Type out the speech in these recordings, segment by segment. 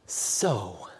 So,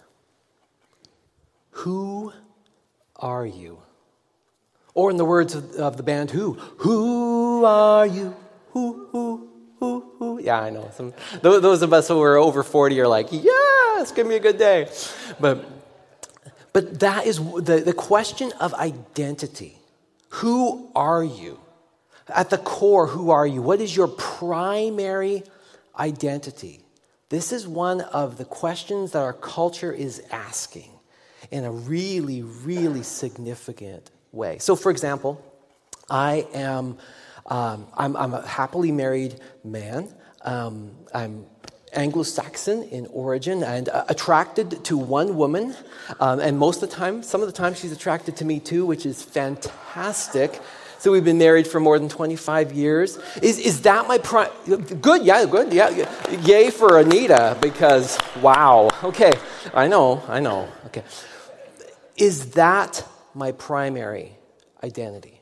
who are you? Or in the words of the band, who are you? Who? Yeah, I know. Those of us who are over 40 are like, yes, give me a good day. But that is the question of identity. Who are you? At the core, who are you? What is your primary identity? This is one of the questions that our culture is asking in a really, really significant way. So, for example, I'm a happily married man. I'm Anglo-Saxon in origin and attracted to one woman. And some of the time she's attracted to me too, which is fantastic. So we've been married for more than 25 years. Is that my good? Yeah, good. Yeah. Yay for Anita, because wow. Okay, I know. Okay. Is that my primary identity?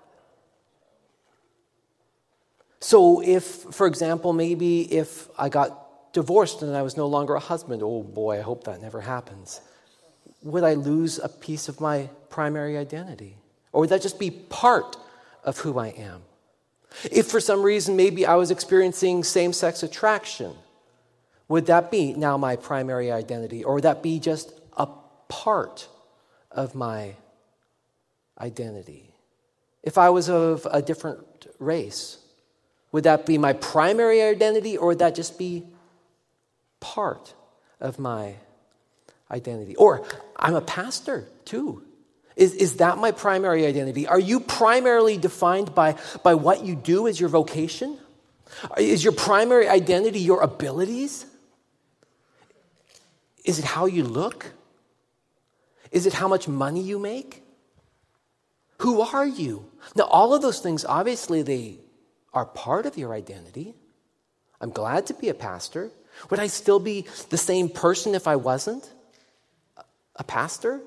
So if, for example, maybe if I got divorced and I was no longer a husband, oh boy, I hope that never happens. Would I lose a piece of my primary identity? Or would that just be part of who I am? If for some reason maybe I was experiencing same-sex attraction, would that be now my primary identity? Or would that be just a part of my identity? If I was of a different race, would that be my primary identity, or would that just be part of my identity? Or I'm a pastor too. Is that my primary identity? Are you primarily defined by what you do as your vocation? Is your primary identity your abilities? Is it how you look? Is it how much money you make? Who are you? Now, all of those things, obviously, they are part of your identity. I'm glad to be a pastor. Would I still be the same person if I wasn't a pastor?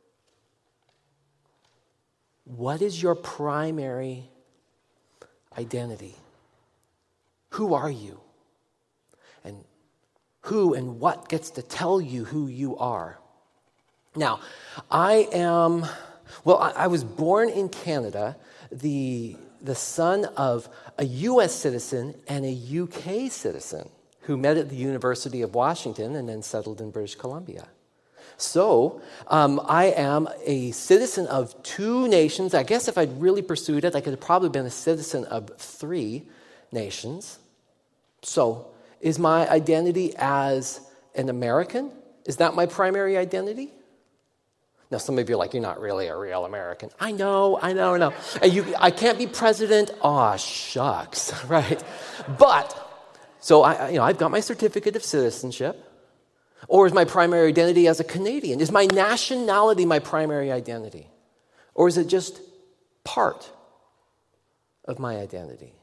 What is your primary identity? Who are you? And who and what gets to tell you who you are? Now, I was born in Canada, the son of a U.S. citizen and a U.K. citizen who met at the University of Washington and then settled in British Columbia. So, I am a citizen of two nations. I guess if I'd really pursued it, I could have probably been a citizen of three nations. So, is my identity as an American? Is that my primary identity? Now, some of you are like, you're not really a real American. I know. And I can't be president. Aw, shucks, right? But, so I've got my certificate of citizenship. Or is my primary identity as a Canadian? Is my nationality my primary identity? Or is it just part of my identity?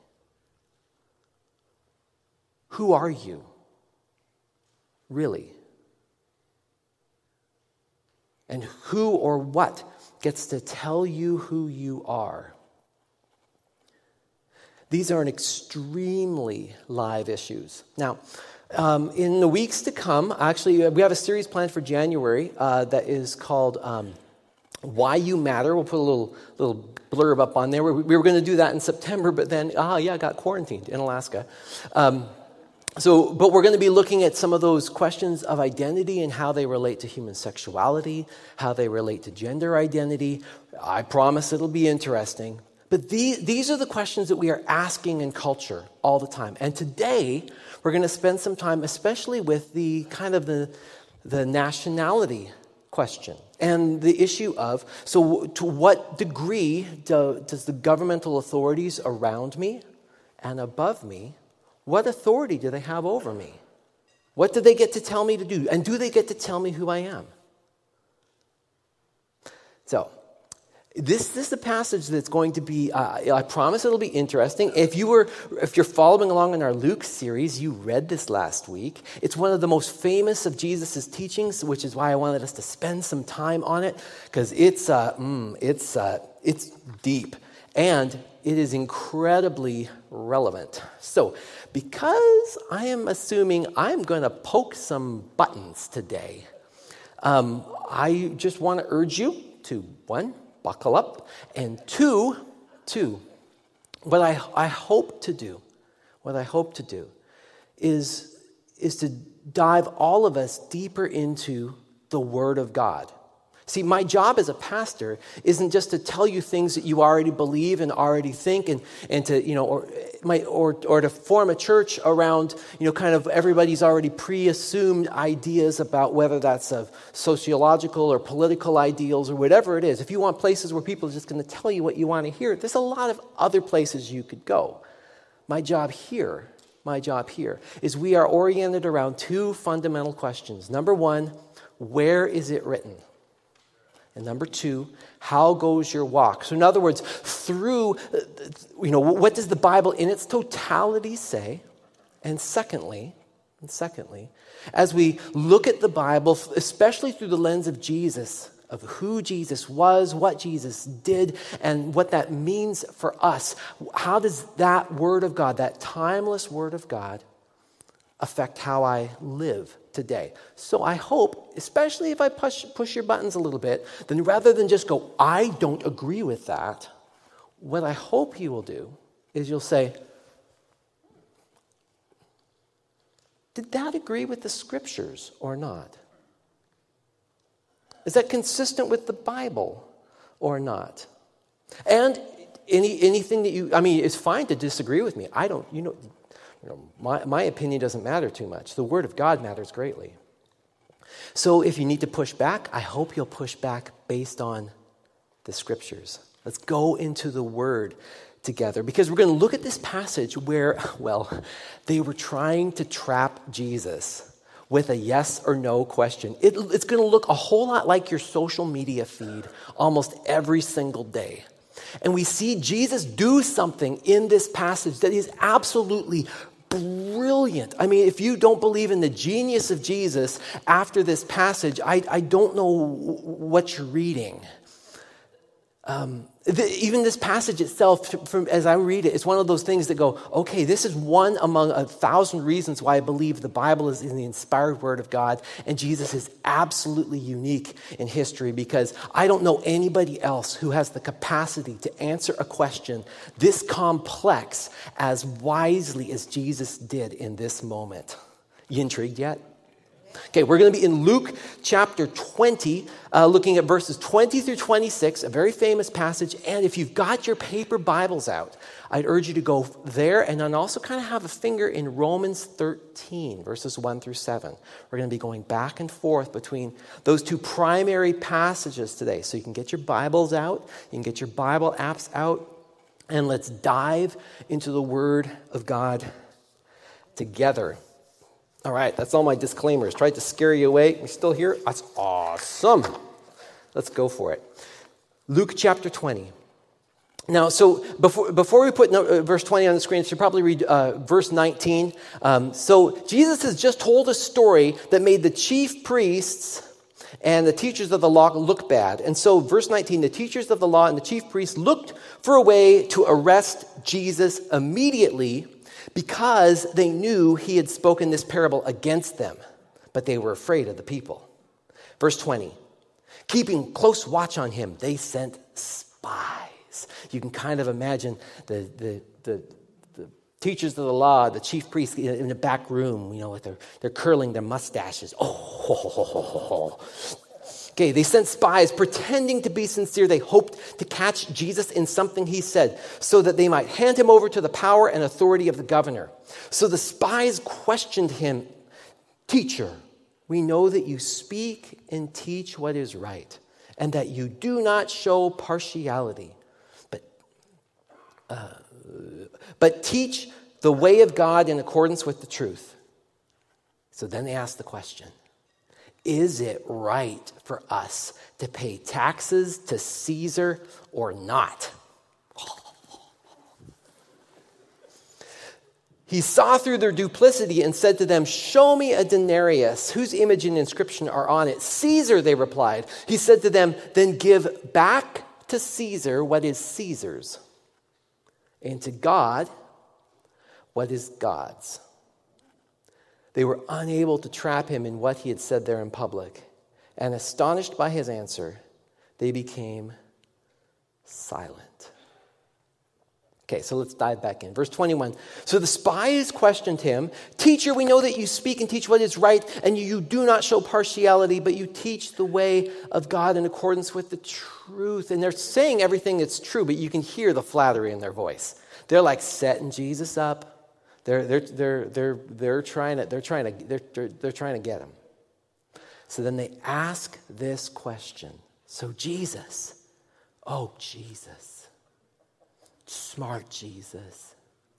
Who are you, really? And who or what gets to tell you who you are? These are extremely live issues. Now, in the weeks to come, actually, we have a series planned for January that is called Why You Matter. We'll put a little blurb up on there. We were going to do that in September, but then, I got quarantined in Alaska. But we're going to be looking at some of those questions of identity and how they relate to human sexuality, how they relate to gender identity. I promise it'll be interesting. But these are the questions that we are asking in culture all the time. And today, we're going to spend some time, especially with the kind of the nationality question and the issue of, so to what degree does the governmental authorities around me and above me, what authority do they have over me? What do they get to tell me to do? And do they get to tell me who I am? So, this is a passage that's going to be, I promise it'll be interesting. If you're following along in our Luke series, you read this last week. It's one of the most famous of Jesus' teachings, which is why I wanted us to spend some time on it, because it's deep. And it is incredibly relevant. So, because I am assuming I'm going to poke some buttons today, I just want to urge you to, one, buckle up, and two, what I hope to do is to dive all of us deeper into the Word of God. See, my job as a pastor isn't just to tell you things that you already believe and already think, and to, or to form a church around, kind of everybody's already pre-assumed ideas about whether that's of sociological or political ideals or whatever it is. If you want places where people are just going to tell you what you want to hear, there's a lot of other places you could go. My job here is we are oriented around two fundamental questions. Number one, where is it written? And number two, how goes your walk? So in other words, through, what does the Bible in its totality say? And secondly, as we look at the Bible, especially through the lens of Jesus, of who Jesus was, what Jesus did, and what that means for us, how does that Word of God, that timeless Word of God, affect how I live today? So I hope, especially if I push your buttons a little bit, then rather than just go, I don't agree with that, what I hope you will do is you'll say, did that agree with the Scriptures or not? Is that consistent with the Bible or not? And anything that it's fine to disagree with me. I don't, my opinion doesn't matter too much. The Word of God matters greatly. So if you need to push back, I hope you'll push back based on the Scriptures. Let's go into the Word together, because we're going to look at this passage where, they were trying to trap Jesus with a yes or no question. It's going to look a whole lot like your social media feed almost every single day. And we see Jesus do something in this passage that is absolutely brilliant. I mean, if you don't believe in the genius of Jesus after this passage, I don't know what you're reading. Even this passage itself, as I read it, it's one of those things that go, okay, this is one among 1,000 reasons why I believe the Bible is in the inspired Word of God, and Jesus is absolutely unique in history, because I don't know anybody else who has the capacity to answer a question this complex as wisely as Jesus did in this moment. You intrigued yet? Okay, we're going to be in Luke chapter 20, looking at verses 20 through 26, a very famous passage. And if you've got your paper Bibles out, I'd urge you to go there and then also kind of have a finger in Romans 13, verses 1 through 7. We're going to be going back and forth between those two primary passages today. So you can get your Bibles out, you can get your Bible apps out, and let's dive into the Word of God together. All right, that's all my disclaimers. Tried to scare you away. We're still here? That's awesome. Let's go for it. Luke chapter 20. Now, so before we put verse 20 on the screen, you should probably read verse 19. So Jesus has just told a story that made the chief priests and the teachers of the law look bad. And so verse 19, the teachers of the law and the chief priests looked for a way to arrest Jesus immediately, because they knew he had spoken this parable against them, but they were afraid of the people. Verse 20, keeping close watch on him, they sent spies. You can kind of imagine the teachers of the law, the chief priests in the back room, with they're curling their mustaches. Okay, they sent spies pretending to be sincere. They hoped to catch Jesus in something he said so that they might hand him over to the power and authority of the governor. So the spies questioned him, "Teacher, we know that you speak and teach what is right, and that you do not show partiality, but teach the way of God in accordance with the truth." So then they asked the question, is it right for us to pay taxes to Caesar or not? He saw through their duplicity and said to them, "Show me a denarius. Whose image and inscription are on it?" "Caesar," they replied. He said to them, "Then give back to Caesar what is Caesar's, and to God what is God's. They were unable to trap him in what he had said there in public. And astonished by his answer, they became silent. Okay, so let's dive back in. Verse 21. So the spies questioned him, "Teacher, we know that you speak and teach what is right, and you do not show partiality, but you teach the way of God in accordance with the truth." And they're saying everything that's true, but you can hear the flattery in their voice. They're like setting Jesus up. They're trying to get him. So then they ask this question. So Jesus, oh Jesus, smart Jesus,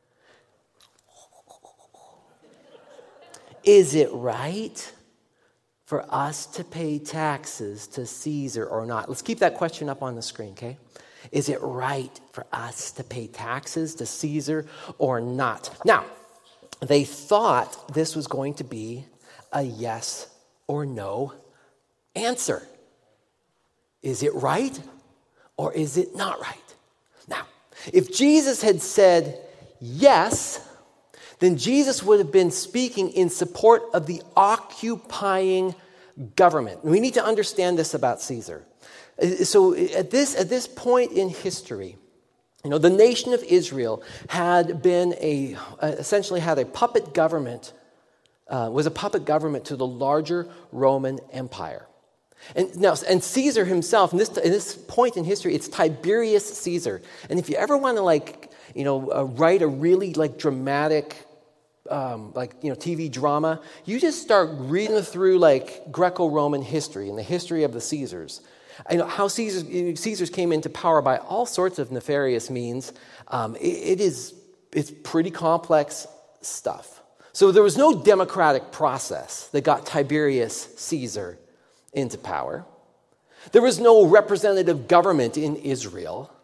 is it right for us to pay taxes to Caesar or not? Let's keep that question up on the screen, okay? Is it right for us to pay taxes to Caesar or not? Now, they thought this was going to be a yes or no answer. Is it right or is it not right? Now, if Jesus had said yes, then Jesus would have been speaking in support of the occupying government. We need to understand this about Caesar. So at this point in history, the nation of Israel had been essentially had a puppet government, was a puppet government to the larger Roman Empire. And Caesar himself, in this point in history, it's Tiberius Caesar. And if you ever want to write a really dramatic TV drama, you just start reading through Greco-Roman history and the history of the Caesars. How Caesars came into power by all sorts of nefarious means. It's pretty complex stuff. So there was no democratic process that got Tiberius Caesar into power. There was no representative government in Israel.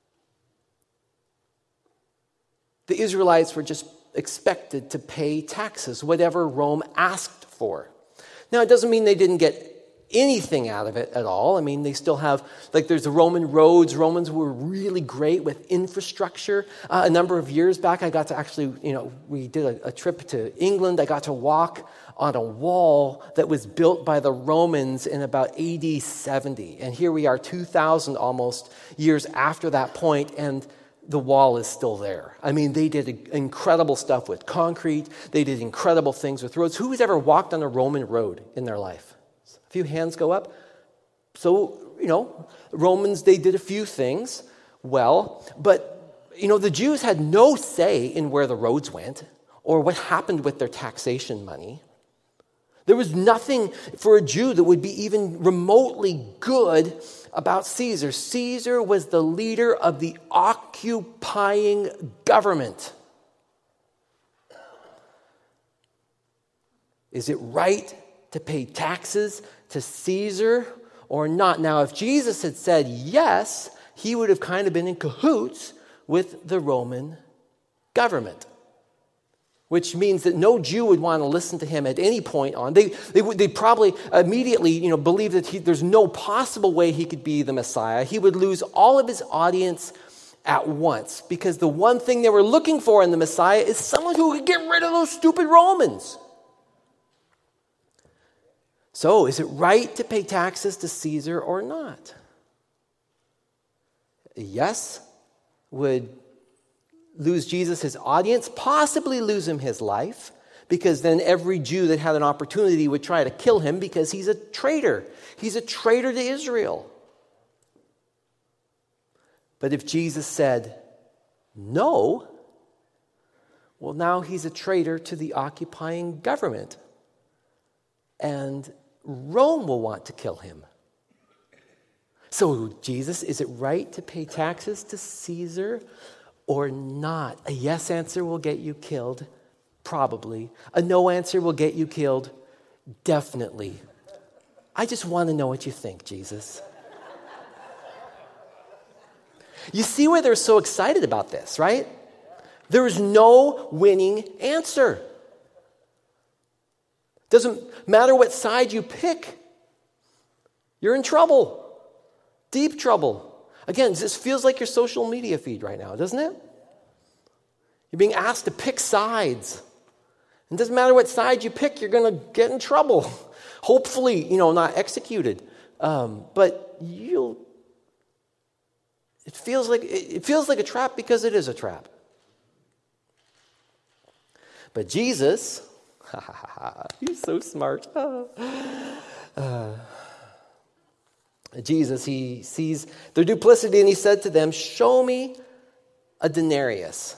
The Israelites were just expected to pay taxes, whatever Rome asked for. Now, it doesn't mean they didn't get anything out of it at all. I mean, they still have, there's the Roman roads. Romans were really great with infrastructure. A number of years back, I got to actually, we did a trip to England. I got to walk on a wall that was built by the Romans in about AD 70. And here we are 2,000 almost years after that point, and the wall is still there. I mean, they did incredible stuff with concrete. They did incredible things with roads. Who has ever walked on a Roman road in their life? A few hands go up. So, Romans, they did a few things well, but, the Jews had no say in where the roads went or what happened with their taxation money. There was nothing for a Jew that would be even remotely good about Caesar. Caesar was the leader of the occupying government. Is it right to pay taxes to Caesar or not? Now, if Jesus had said yes, he would have kind of been in cahoots with the Roman government, which means that no Jew would want to listen to him at any point on. They'd probably immediately, believe that there's no possible way he could be the Messiah. He would lose all of his audience at once, because the one thing they were looking for in the Messiah is someone who could get rid of those stupid Romans. So, is it right to pay taxes to Caesar or not? Yes would lose Jesus his audience, possibly lose him his life, because then every Jew that had an opportunity would try to kill him because he's a traitor. He's a traitor to Israel. But if Jesus said no, well, now he's a traitor to the occupying government, and Rome will want to kill him. So, Jesus, is it right to pay taxes to Caesar or not? A yes answer will get you killed, probably. A no answer will get you killed, definitely. I just want to know what you think, Jesus. You see why they're so excited about this, right? There is no winning answer. Doesn't matter what side you pick, you're in trouble. Deep trouble. Again, this feels like your social media feed right now, doesn't it? You're being asked to pick sides. It doesn't matter what side you pick, you're going to get in trouble. Hopefully, not executed. But it feels like a trap because it is a trap. But Jesus, he's so smart. Jesus, he sees their duplicity and he said to them, "Show me a denarius.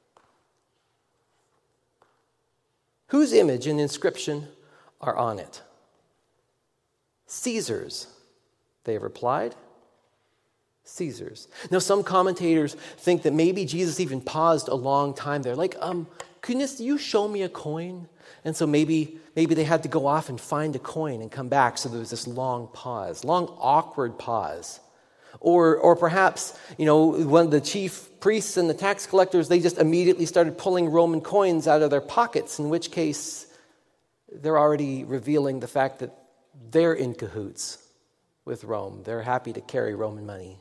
Whose image and inscription are on it?" "Caesar's," they replied. "Caesar's." Now, some commentators think that maybe Jesus even paused a long time there. Like, "Goodness, you show me a coin?" And so maybe they had to go off and find a coin and come back. So there was this long pause, long awkward pause. Or perhaps, one of the chief priests and the tax collectors, they just immediately started pulling Roman coins out of their pockets, in which case they're already revealing the fact that they're in cahoots with Rome. They're happy to carry Roman money.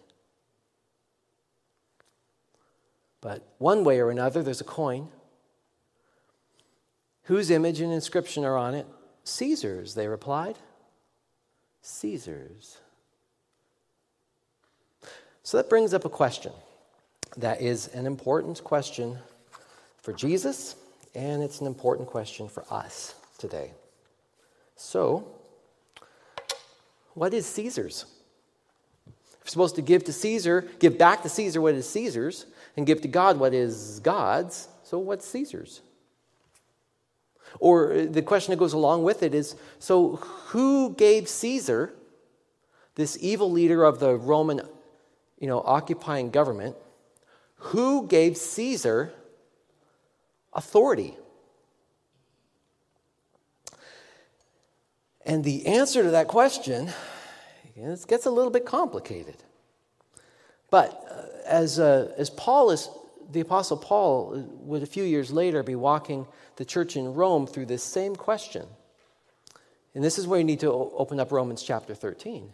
But one way or another, there's a coin. Whose image and inscription are on it? "Caesar's," they replied. "Caesar's." So that brings up a question that is an important question for Jesus, and it's an important question for us today. So, what is Caesar's? We're supposed to give back to Caesar what is Caesar's, and give to God what is God's. So what's Caesar's? Or the question that goes along with it is, so who gave Caesar, this evil leader of the Roman, occupying government, who gave Caesar authority? And the answer to that question, it gets a little bit complicated. But as the Apostle Paul would a few years later be walking the church in Rome through this same question. And this is where you need to open up Romans chapter 13.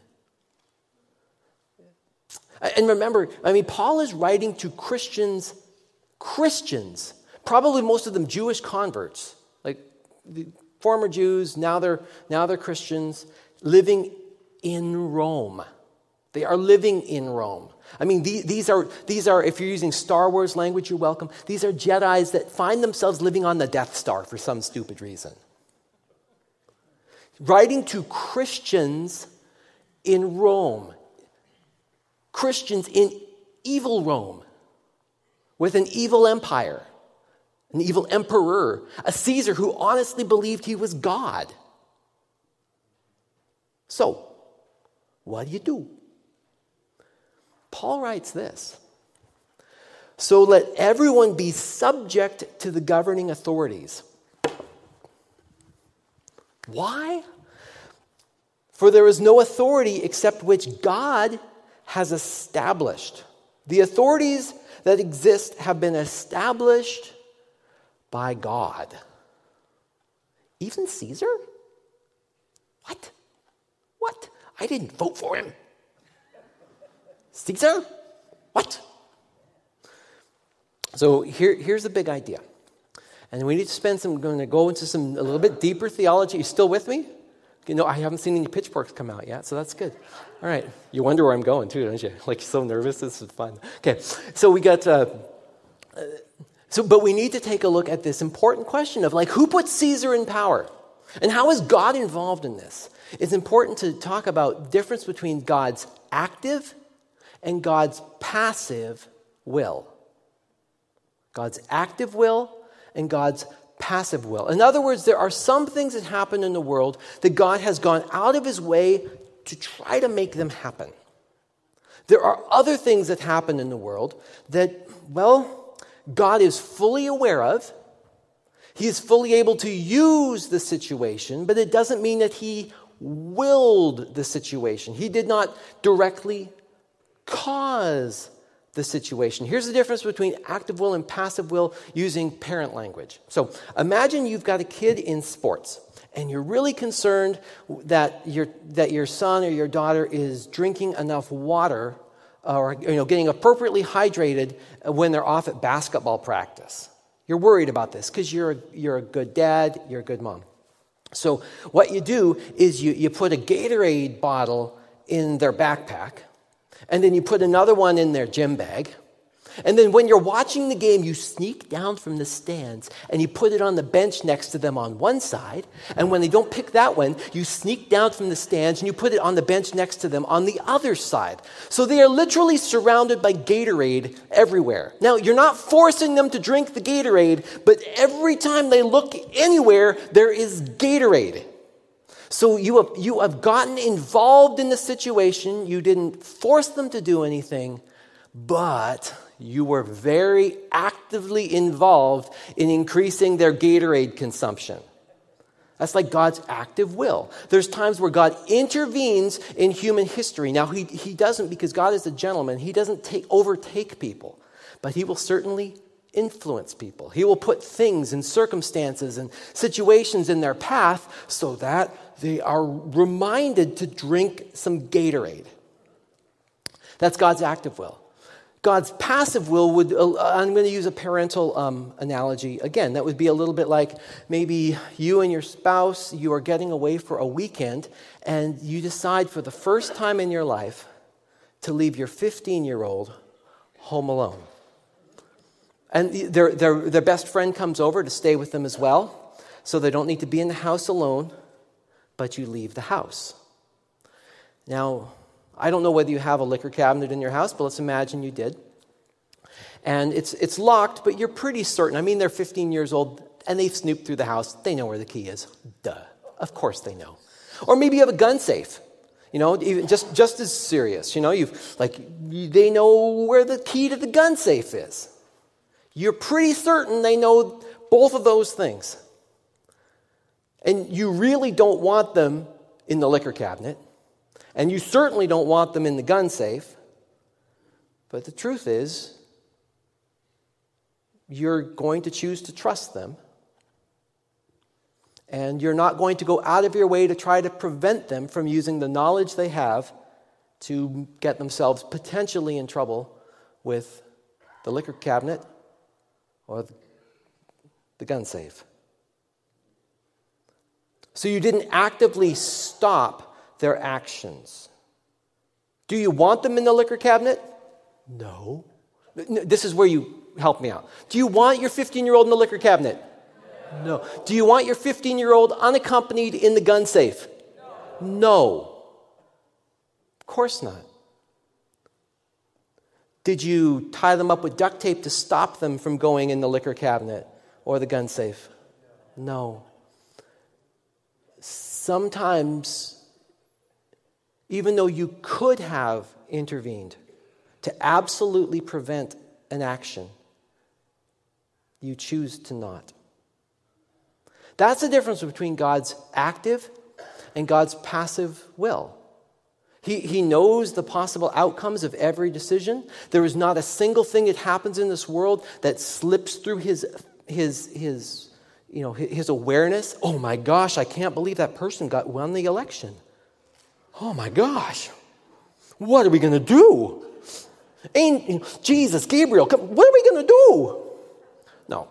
And remember, Paul is writing to Christians, probably most of them Jewish converts, like the former Jews, now they're Christians, living in Rome. They are living in Rome. These are, if you're using Star Wars language, you're welcome. These are Jedis that find themselves living on the Death Star for some stupid reason. Writing to Christians in Rome. Christians in evil Rome. With an evil empire. An evil emperor. A Caesar who honestly believed he was God. So, what do? Paul writes this: "So let everyone be subject to the governing authorities." Why? "For there is no authority except which God has established. The authorities that exist have been established by God." Even Caesar? What? I didn't vote for him. Caesar? What? So here's the big idea. And we need to going to go into a little bit deeper theology. You still with me? I haven't seen any pitchforks come out yet, so that's good. All right. You wonder where I'm going too, don't you? Like, you're so nervous. This is fun. Okay. So we got, but we need to take a look at this important question of who put Caesar in power? And how is God involved in this? It's important to talk about the difference between God's active and God's passive will. God's active will and God's passive will. In other words, there are some things that happen in the world that God has gone out of his way to try to make them happen. There are other things that happen in the world that, God is fully aware of. He is fully able to use the situation, but it doesn't mean that he willed the situation. He did not directly cause the situation. Here's the difference between active will and passive will using parent language. So imagine you've got a kid in sports and you're really concerned that your son or your daughter is drinking enough water or getting appropriately hydrated when they're off at basketball practice. You're worried about this because you're a good dad, you're a good mom. So what you do is you put a Gatorade bottle in their backpack, and then you put another one in their gym bag. And then when you're watching the game, you sneak down from the stands and you put it on the bench next to them on one side. And when they don't pick that one, you sneak down from the stands and you put it on the bench next to them on the other side. So they are literally surrounded by Gatorade everywhere. Now, you're not forcing them to drink the Gatorade, but every time they look anywhere, there is Gatorade. So you have gotten involved in the situation. You didn't force them to do anything, but you were very actively involved in increasing their Gatorade consumption. That's like God's active will. There's times where God intervenes in human history. Now, he doesn't, because God is a gentleman, he doesn't overtake people, but he will certainly influence people. He will put things and circumstances and situations in their path so that they are reminded to drink some Gatorade. That's God's active will. God's passive will would, I'm going to use a parental analogy again. That would be a little bit like maybe you and your spouse, you are getting away for a weekend, and you decide for the first time in your life to leave your 15-year-old home alone. And their best friend comes over to stay with them as well, so they don't need to be in the house alone, but you leave the house. Now, I don't know whether you have a liquor cabinet in your house, but let's imagine you did. And it's locked, but you're pretty certain. I mean, they're 15 years old, and they've snooped through the house. They know where the key is. Duh. Of course they know. Or maybe you have a gun safe. You know, even just as serious. You know, they know where the key to the gun safe is. You're pretty certain they know both of those things. And you really don't want them in the liquor cabinet. And you certainly don't want them in the gun safe. But the truth is, you're going to choose to trust them. And you're not going to go out of your way to try to prevent them from using the knowledge they have to get themselves potentially in trouble with the liquor cabinet or the gun safe. So you didn't actively stop their actions. Do you want them in the liquor cabinet? No. This is where you help me out. Do you want your 15-year-old in the liquor cabinet? No. Do you want your 15-year-old unaccompanied in the gun safe? No. Of course not. Did you tie them up with duct tape to stop them from going in the liquor cabinet or the gun safe? No. Sometimes, even though you could have intervened to absolutely prevent an action, you choose to not. That's the difference between God's active and God's passive will. He knows the possible outcomes of every decision. There is not a single thing that happens in this world that slips through his awareness. Oh my gosh, I can't believe that person won the election. Oh my gosh, what are we going to do? Jesus, Gabriel, what are we going to do? No.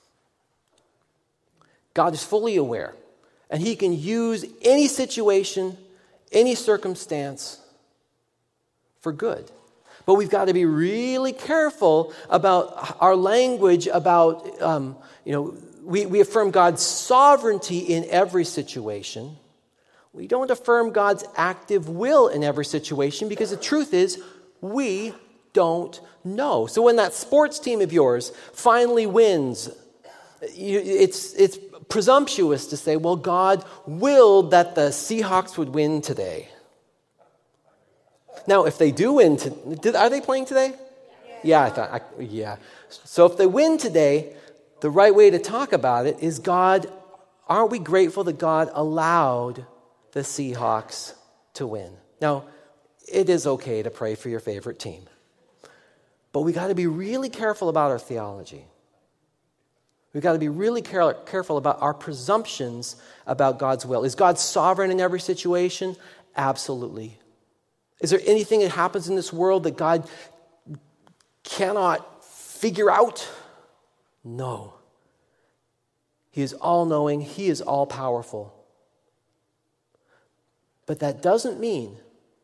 God is fully aware, and he can use any situation, any circumstance for good. But we've got to be really careful about our language about, we affirm God's sovereignty in every situation. We don't affirm God's active will in every situation because the truth is we don't know. So when that sports team of yours finally wins, it's presumptuous to say, well, God willed that the Seahawks would win today. Now, if they do win, are they playing today? Yeah. So if they win today, the right way to talk about it is, God, aren't we grateful that God allowed the Seahawks to win? Now, it is okay to pray for your favorite team. But we got to be really careful about our theology. We've got to be really careful about our presumptions about God's will. Is God sovereign in every situation? Absolutely. Is there anything that happens in this world that God cannot figure out? No. He is all-knowing. He is all-powerful. But that doesn't mean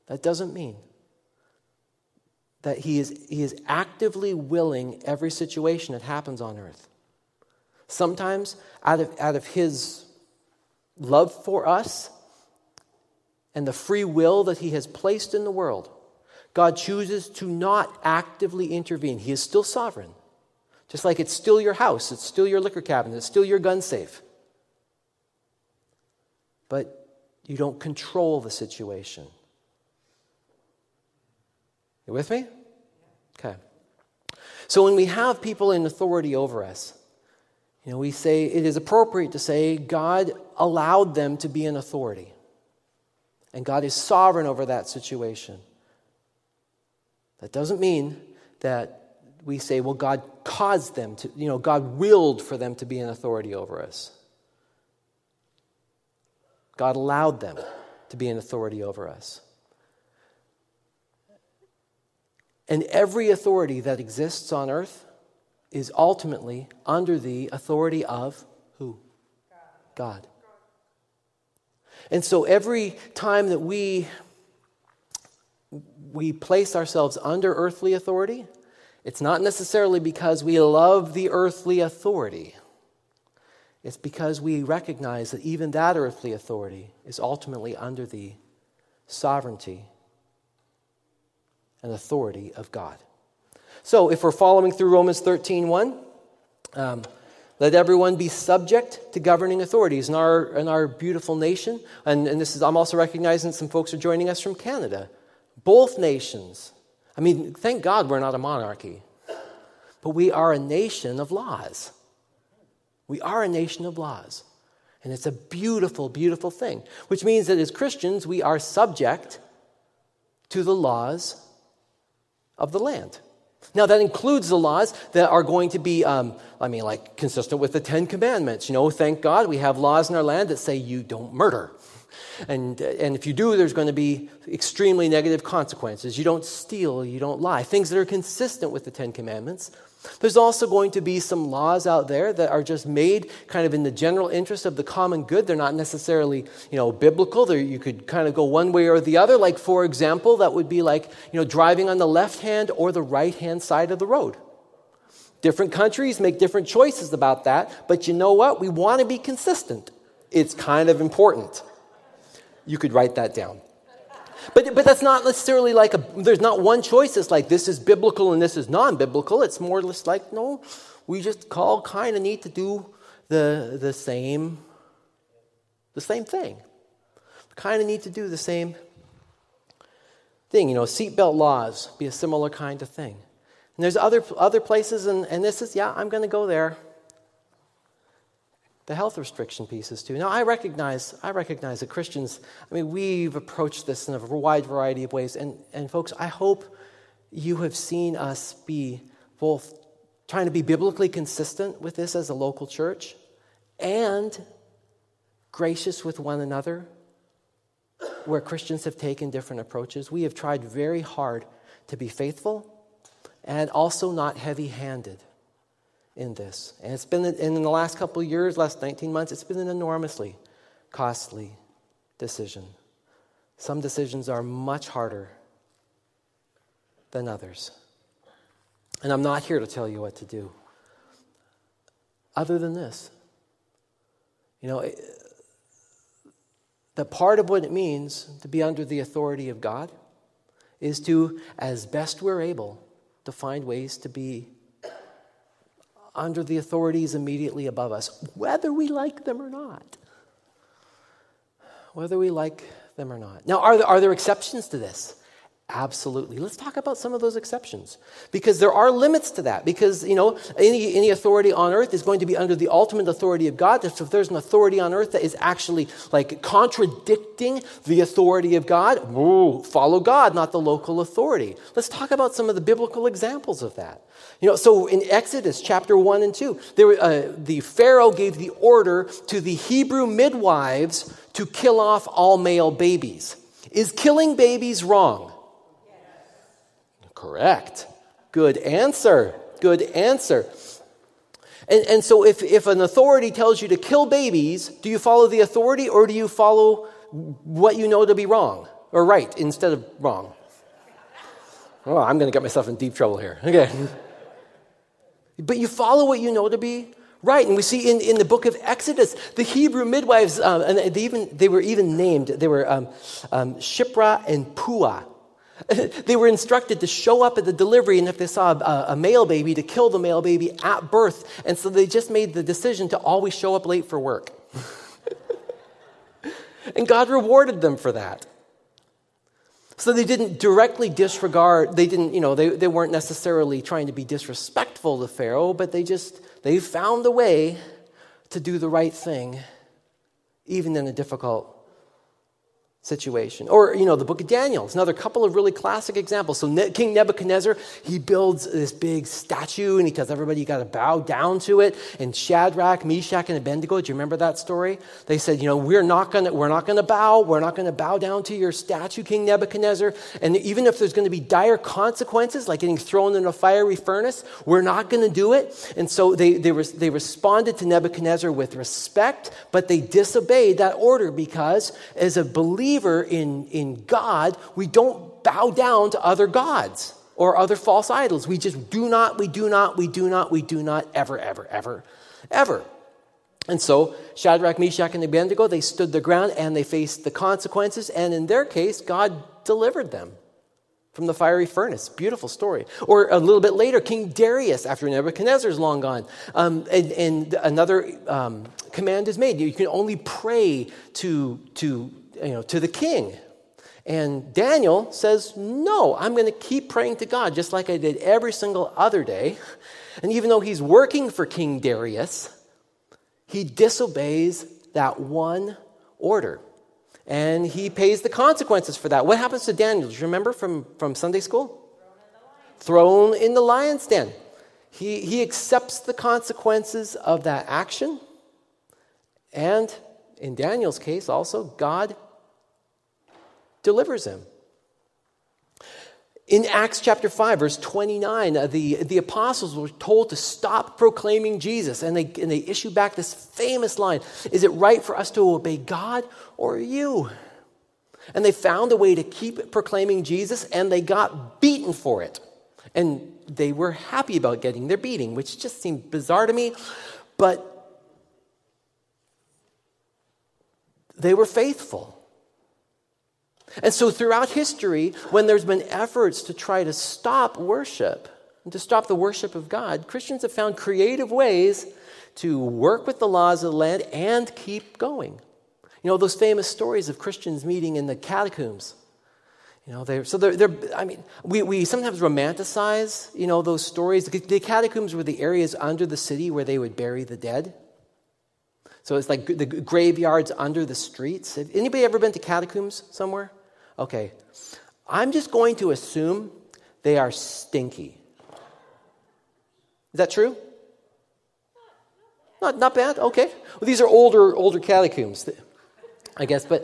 that he is actively willing every situation that happens on earth. Sometimes, out of his love for us and the free will that he has placed in the world, God chooses to not actively intervene. He is still sovereign. Just like it's still your house, it's still your liquor cabinet, it's still your gun safe. But you don't control the situation. You with me? Okay. So when we have people in authority over us, we say it is appropriate to say God allowed them to be in authority. And God is sovereign over that situation. That doesn't mean that we say, well, God caused them to, God willed for them to be in authority over us. God allowed them to be in authority over us. And every authority that exists on earth is ultimately under the authority of who? God. And so every time that we place ourselves under earthly authority, it's not necessarily because we love the earthly authority. It's because we recognize that even that earthly authority is ultimately under the sovereignty and authority of God. So if we're following through Romans 13:1, let everyone be subject to governing authorities in our beautiful nation. And this is, I'm also recognizing some folks are joining us from Canada. Both nations. I mean, thank God we're not a monarchy. But we are a nation of laws. We are a nation of laws. And it's a beautiful, beautiful thing. Which means that as Christians, we are subject to the laws of the land. Now, that includes the laws that are going to be, consistent with the Ten Commandments. Thank God we have laws in our land that say you don't murder. And if you do, there's going to be extremely negative consequences. You don't steal, you don't lie. Things that are consistent with the Ten Commandments. There's also going to be some laws out there that are just made kind of in the general interest of the common good. They're not necessarily, biblical. You could kind of go one way or the other. Like, for example, that would be like, driving on the left hand or the right hand side of the road. Different countries make different choices about that. But you know what? We want to be consistent. It's kind of important. You could write that down. But that's not necessarily like there's not one choice that's like this is biblical and this is non-biblical. It's more or less like, no, we just kind of need to do the same thing. We kind of need to do the same thing. Seatbelt laws be a similar kind of thing. And there's other places, and this is, I'm going to go there. The health restriction pieces too. Now, I recognize that Christians, we've approached this in a wide variety of ways. And folks, I hope you have seen us be both trying to be biblically consistent with this as a local church and gracious with one another where Christians have taken different approaches. We have tried very hard to be faithful and also not heavy-handed in this. And it's been, in the last couple of years, last 19 months, it's been an enormously costly decision. Some decisions are much harder than others. And I'm not here to tell you what to do. Other than this, that part of what it means to be under the authority of God is to, as best we're able, to find ways to be under the authorities immediately above us, whether we like them or not. Whether we like them or not. Now, are there exceptions to this? Absolutely. Let's talk about some of those exceptions. Because there are limits to that. Because, any authority on earth is going to be under the ultimate authority of God. So if there's an authority on earth that is actually contradicting the authority of God, follow God, not the local authority. Let's talk about some of the biblical examples of that. So in Exodus chapter 1 and 2, the Pharaoh gave the order to the Hebrew midwives to kill off all male babies. Is killing babies wrong? Correct. Good answer. Good answer. And so if an authority tells you to kill babies, do you follow the authority or do you follow what you know to be wrong or right instead of wrong? Oh, I'm going to get myself in deep trouble here. Okay. But you follow what you know to be right. And we see in the book of Exodus, the Hebrew midwives, and they were even named, they were Shiphrah and Puah. They were instructed to show up at the delivery, and if they saw a male baby, to kill the male baby at birth. And so they just made the decision to always show up late for work. And God rewarded them for that. So they didn't directly disregard, they weren't necessarily trying to be disrespectful to Pharaoh, but they found a way to do the right thing, even in a difficult situation. Or, the book of Daniel. It's another couple of really classic examples. So King Nebuchadnezzar, he builds this big statue and he tells everybody you got to bow down to it. And Shadrach, Meshach, and Abednego, do you remember that story? They said, we're not going to bow down to your statue, King Nebuchadnezzar. And even if there's going to be dire consequences, like getting thrown in a fiery furnace, we're not going to do it. And so they responded to Nebuchadnezzar with respect, but they disobeyed that order because as a believer in God, we don't bow down to other gods or other false idols. We just do not, ever. And so Shadrach, Meshach, and Abednego, they stood their ground and they faced the consequences. And in their case, God delivered them from the fiery furnace. Beautiful story. Or a little bit later, King Darius, after Nebuchadnezzar's long gone, and another command is made. You can only pray to the king. And Daniel says, no, I'm going to keep praying to God just like I did every single other day. And even though he's working for King Darius, he disobeys that one order. And he pays the consequences for that. What happens to Daniel? Do you remember from Sunday school? Thrown in the lion's den. He accepts the consequences of that action. And in Daniel's case also, God delivers him. In Acts chapter 5, verse 29, the apostles were told to stop proclaiming Jesus, and they issue back this famous line, is it right for us to obey God or you? And they found a way to keep proclaiming Jesus, and they got beaten for it. And they were happy about getting their beating, which just seemed bizarre to me, but they were faithful. And so throughout history, when there's been efforts to try to stop worship, and to stop the worship of God, Christians have found creative ways to work with the laws of the land and keep going. Those famous stories of Christians meeting in the catacombs. We sometimes romanticize, those stories. The catacombs were the areas under the city where they would bury the dead. So it's like the graveyards under the streets. Have anybody ever been to catacombs somewhere? Okay. I'm just going to assume they are stinky. Is that true? Not bad? Okay. Well, these are older catacombs, I guess. But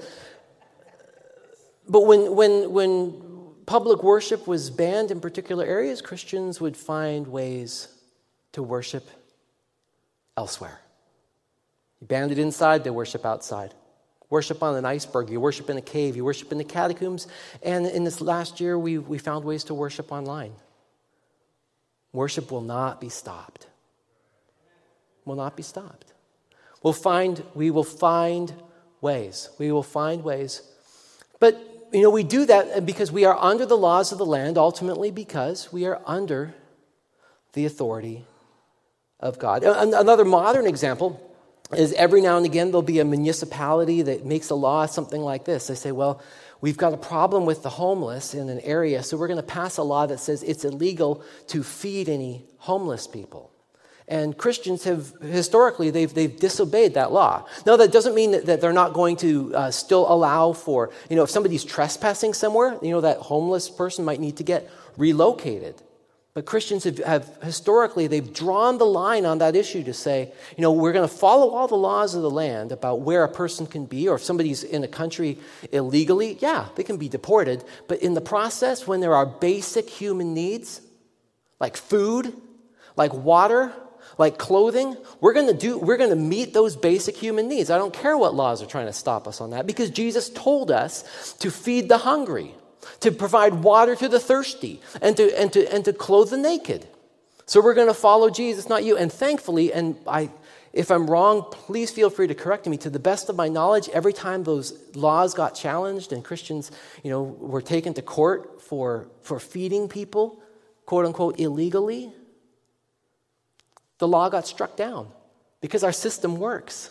when public worship was banned in particular areas, Christians would find ways to worship elsewhere. You banned it inside, they worship outside. Worship on an iceberg, you worship in a cave, you worship in the catacombs. And in this last year, we found ways to worship online. Worship will not be stopped. Will not be stopped. We will find ways. We will find ways. But, we do that because we are under the laws of the land, ultimately because we are under the authority of God. Another modern example is every now and again there'll be a municipality that makes a law, something like this. They say, well, we've got a problem with the homeless in an area, so we're going to pass a law that says it's illegal to feed any homeless people. And Christians have, historically, they've disobeyed that law. Now, that doesn't mean that they're not going to still allow for, if somebody's trespassing somewhere, that homeless person might need to get relocated. But Christians have historically, they've drawn the line on that issue to say, we're going to follow all the laws of the land about where a person can be, or if somebody's in a country illegally, yeah, they can be deported. But in the process, when there are basic human needs, like food, like water, like clothing, we're going to meet those basic human needs. I don't care what laws are trying to stop us on that, because Jesus told us to feed the hungry, to provide water to the thirsty, and to clothe the naked. So we're going to follow Jesus, not you. And thankfully, if I'm wrong, please feel free to correct me. To the best of my knowledge, every time those laws got challenged and Christians, were taken to court for feeding people, quote unquote, illegally, the law got struck down because our system works.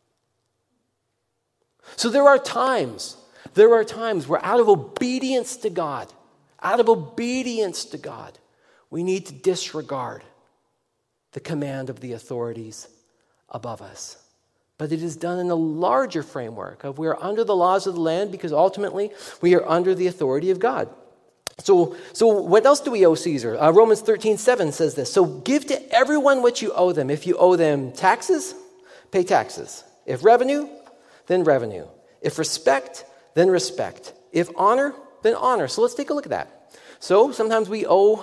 So there are times where out of obedience to God, we need to disregard the command of the authorities above us. But it is done in a larger framework of we are under the laws of the land because ultimately we are under the authority of God. So what else do we owe Caesar? Romans 13:7 says this. So give to everyone what you owe them. If you owe them taxes, pay taxes. If revenue, then revenue. If respect, then respect. If honor, then honor. So let's take a look at that. So sometimes we owe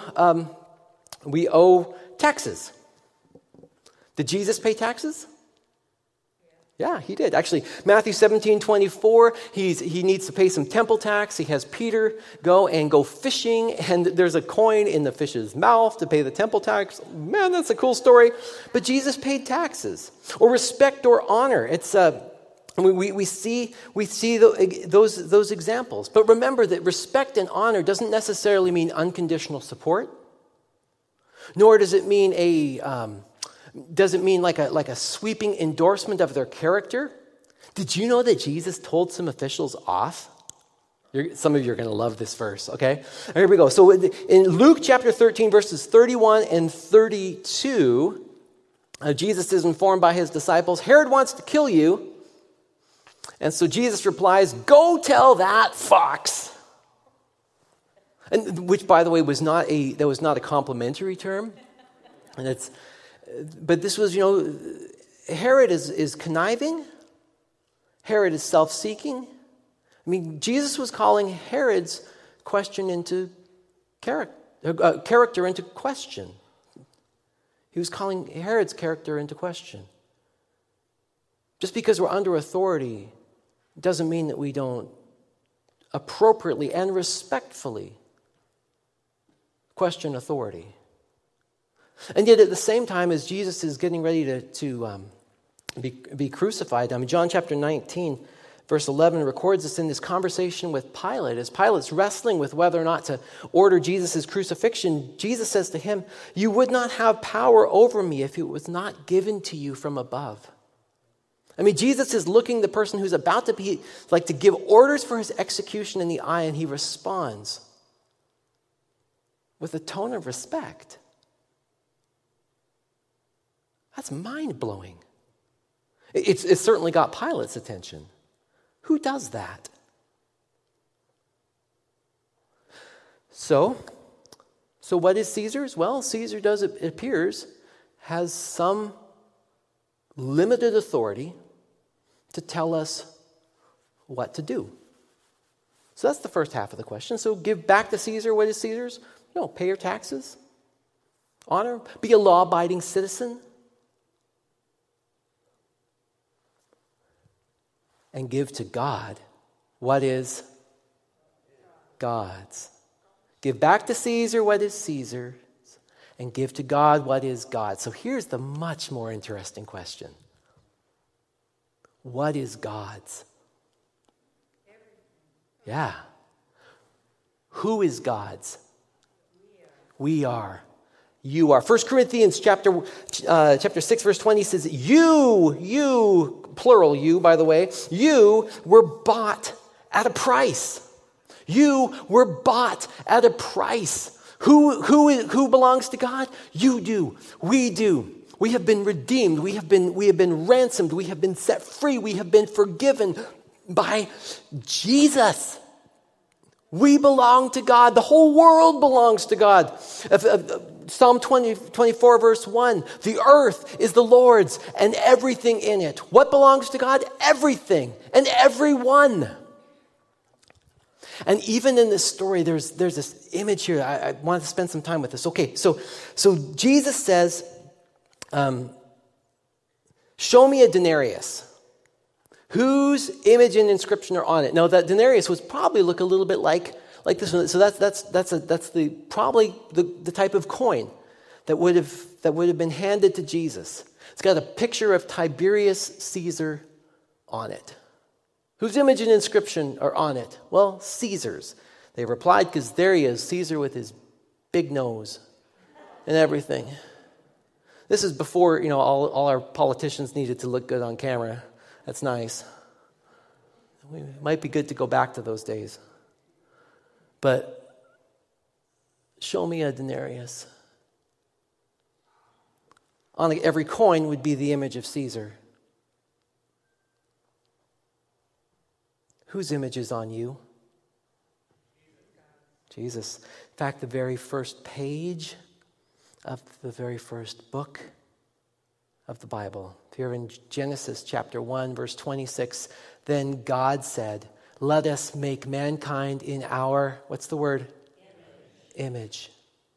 taxes. Did Jesus pay taxes? Yeah, he did. Actually, Matthew 17:24, he needs to pay some temple tax. He has Peter go fishing, and there's a coin in the fish's mouth to pay the temple tax. Man, that's a cool story. But Jesus paid taxes. Or respect or honor. It's we see those examples. But remember that respect and honor doesn't necessarily mean unconditional support, nor does it mean like a sweeping endorsement of their character. Did you know that Jesus told some officials off? Some of you are going to love this verse, okay? Here we go. So in Luke chapter 13, verses 31 and 32, Jesus is informed by his disciples, Herod wants to kill you. And so Jesus replies, go tell that fox. And which, by the way, was not a complimentary term. But this was, Herod is conniving. Herod is self-seeking. I mean, Jesus was calling Herod's question into character into question. He was calling Herod's character into question. Just because we're under authority doesn't mean that we don't appropriately and respectfully question authority. And yet at the same time as Jesus is getting ready to be crucified, John chapter 19, verse 11 records this in this conversation with Pilate. As Pilate's wrestling with whether or not to order Jesus' crucifixion, Jesus says to him, you would not have power over me if it was not given to you from above. Jesus is looking the person who's about to give orders for his execution in the eye, and he responds with a tone of respect. That's mind-blowing. It's certainly got Pilate's attention. Who does that? So what is Caesar's? Well, Caesar it appears, has some limited authority to tell us what to do. So that's the first half of the question. So give back to Caesar. What is Caesar's? Pay your taxes. Honor. Be a law-abiding citizen. And give to God what is God's. Give back to Caesar what is Caesar's, and give to God what is God's. So here's the much more interesting question. What is God's? Yeah. Who is God's? We are. You are. 1 Corinthians chapter 6, verse 20 says, you, plural you, by the way, you were bought at a price. You were bought at a price. Who belongs to God? You do. We do. We have been redeemed. We have been ransomed. We have been set free. We have been forgiven by Jesus. We belong to God. The whole world belongs to God. Psalm 24, verse 1, the earth is the Lord's and everything in it. What belongs to God? Everything and everyone. And even in this story, there's this image here. I want to spend some time with this. Okay, so Jesus says, Show me a denarius. Whose image and inscription are on it? Now, that denarius would probably look a little bit like this one. So that's probably the type of coin that would have been handed to Jesus. It's got a picture of Tiberius Caesar on it. Whose image and inscription are on it? Well, Caesar's. They replied, because there he is, Caesar with his big nose and everything. This is before, all our politicians needed to look good on camera. That's nice. It might be good to go back to those days. But show me a denarius. On every coin would be the image of Caesar. Whose image is on you? Jesus. In fact, the very first page of the very first book of the Bible, here in Genesis chapter 1, verse 26, then God said, let us make mankind in our, what's the word? Image.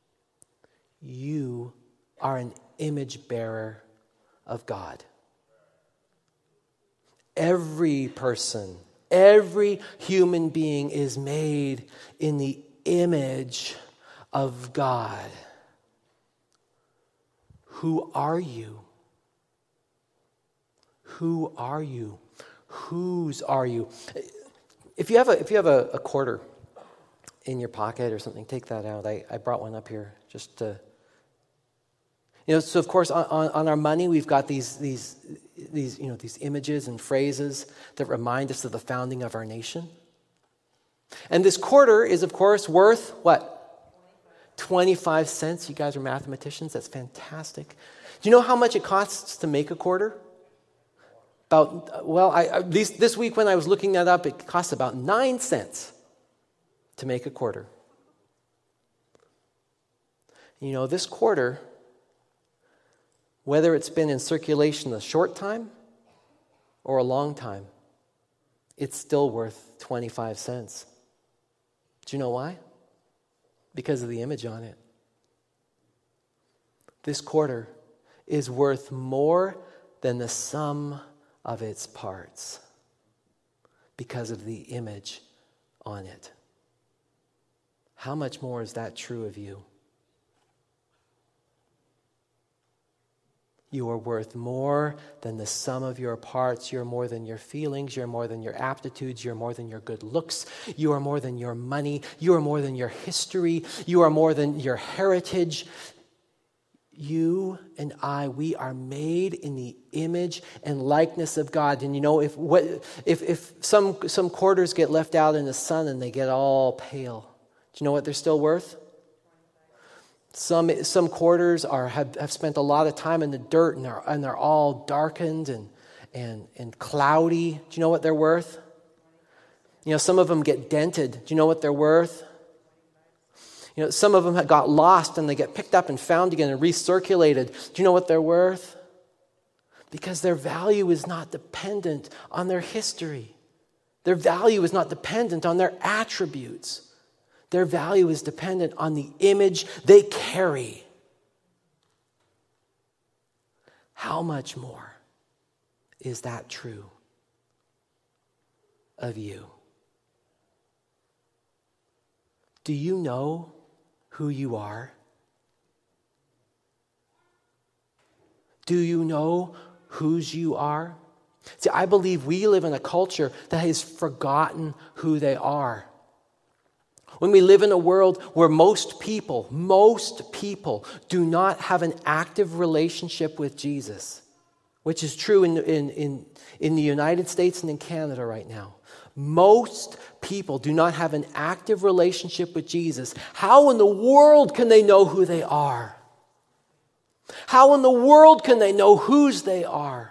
You are an image bearer of God. Every person, every human being is made in the image of God. Who are you? Who are you? Whose are you? If you have a quarter in your pocket or something, take that out. I brought one up here just to. So of course on our money we've got these images and phrases that remind us of the founding of our nation. And this quarter is of course worth what? 25 cents. You guys are mathematicians. That's fantastic. Do you know how much it costs to make a quarter? This week when I was looking that up, it costs about 9 cents to make a quarter. This quarter, whether it's been in circulation a short time or a long time, it's still worth 25 cents. Do you know why? Because of the image on it. This quarter is worth more than the sum of its parts because of the image on it. How much more is that true of you? You are worth more than the sum of your parts. You're more than your feelings. You're more than your aptitudes. You're more than your good looks. You are more than your money. You are more than your history. You are more than your heritage. You and I, we are made in the image and likeness of God. And if some quarters get left out in the sun and they get all pale, do you know what they're still worth? Some quarters have spent a lot of time in the dirt and they're all darkened and cloudy. Do you know what they're worth? Some of them get dented. Do you know what they're worth? Some of them have got lost and they get picked up and found again and recirculated. Do you know what they're worth? Because their value is not dependent on their history. Their value is not dependent on their attributes. Their value is dependent on the image they carry. How much more is that true of you? Do you know who you are? Do you know whose you are? See, I believe we live in a culture that has forgotten who they are. When we live in a world where most people do not have an active relationship with Jesus, which is true in the United States and in Canada right now. Most people do not have an active relationship with Jesus. How in the world can they know who they are? How in the world can they know whose they are?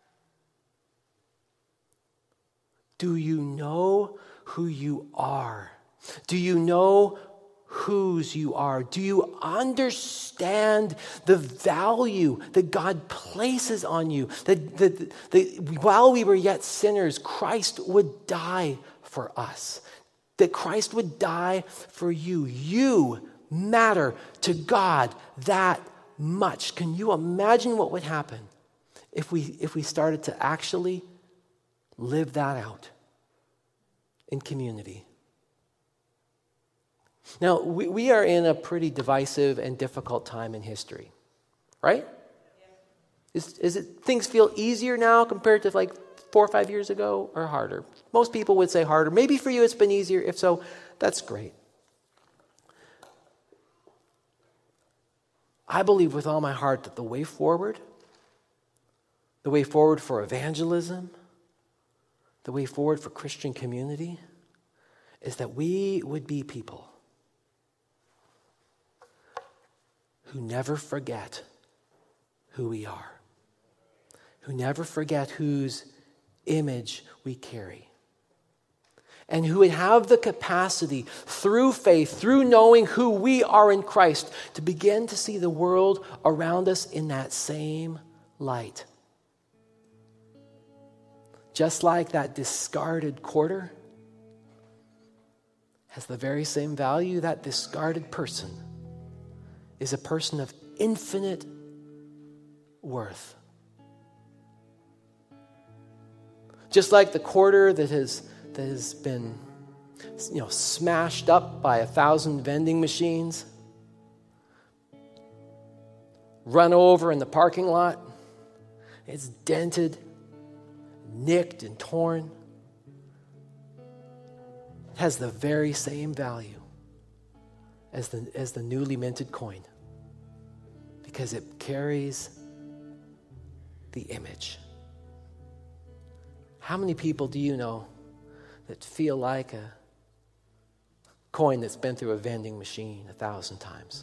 Do you know who you are? Do you know whose you are? Do you understand the value that God places on you? That while we were yet sinners, Christ would die for us. That Christ would die for you. You matter to God that much. Can you imagine what would happen if we started to actually live that out in community? Now, we are in a pretty divisive and difficult time in history, right? Is it things feel easier now compared to like 4 or 5 years ago, or harder? Most people would say harder. Maybe for you it's been easier. If so, that's great. I believe with all my heart that the way forward for evangelism, the way forward for Christian community, is that we would be people who never forget who we are, who never forget whose image we carry, and who would have the capacity through faith, through knowing who we are in Christ, to begin to see the world around us in that same light. Just like that discarded quarter has the very same value, that discarded person is a person of infinite worth. Just like the quarter that has been, smashed up by 1,000 vending machines, run over in the parking lot, it's dented, nicked, and torn. It has the very same value as the newly minted coin, because it carries the image. How many people do you know that feel like a coin that's been through a vending machine 1,000 times?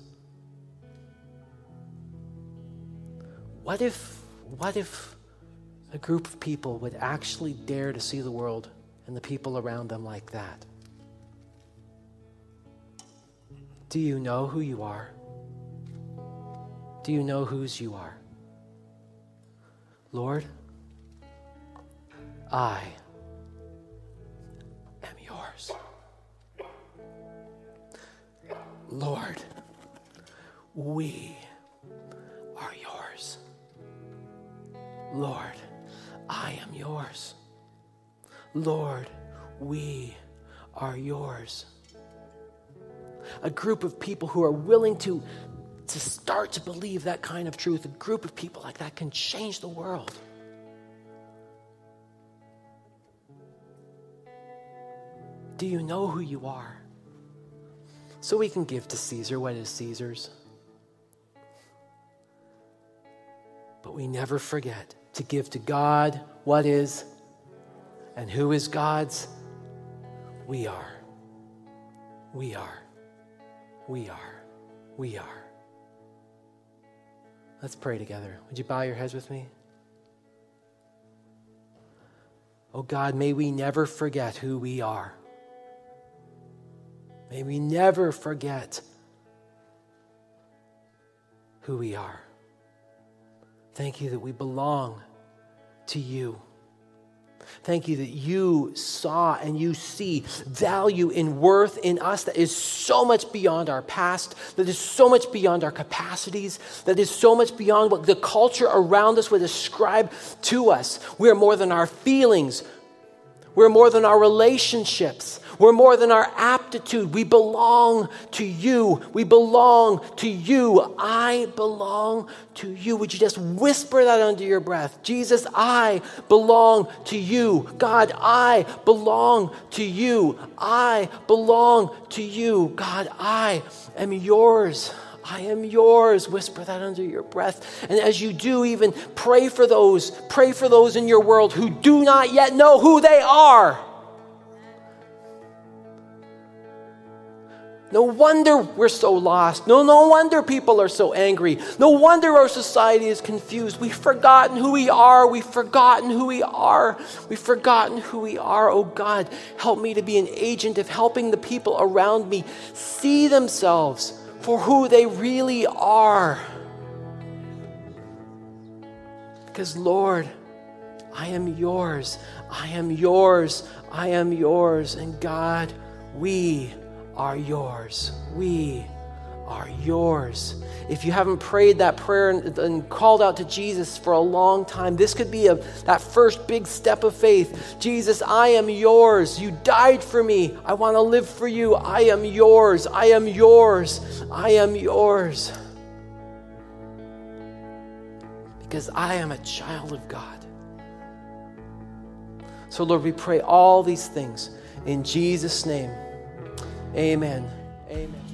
What if a group of people would actually dare to see the world and the people around them like that? Do you know who you are? Do you know whose you are? Lord, I am yours. Lord, we are yours. Lord, I am yours. Lord, we are yours. A group of people who are willing to start to believe that kind of truth, a group of people like that can change the world. Do you know who you are? So we can give to Caesar what is Caesar's. But we never forget to give to God what is, and who is God's. We are. We are. We are. We are. Let's pray together. Would you bow your heads with me? Oh God, may we never forget who we are. May we never forget who we are. Thank you that we belong to you. Thank you that you saw and you see value in worth in us that is so much beyond our past, that is so much beyond our capacities, that is so much beyond what the culture around us would ascribe to us. We are more than our feelings. We're more than our relationships. We're more than our aptitude. We belong to you. We belong to you. I belong to you. Would you just whisper that under your breath? Jesus, I belong to you. God, I belong to you. I belong to you. God, I am yours. I am yours. Whisper that under your breath. And as you do, even pray for those in your world who do not yet know who they are. No wonder we're so lost. No wonder people are so angry. No wonder our society is confused. We've forgotten who we are. We've forgotten who we are. We've forgotten who we are. Oh God, help me to be an agent of helping the people around me see themselves for who they really are. Because Lord, I am yours. I am yours. I am yours. And God, we are yours. We are yours. If you haven't prayed that prayer and called out to Jesus for a long time, this could be that first big step of faith. Jesus, I am yours. You died for me. I want to live for you. I am yours. I am yours. I am yours. Because I am a child of God. So Lord, we pray all these things in Jesus' name. Amen. Amen.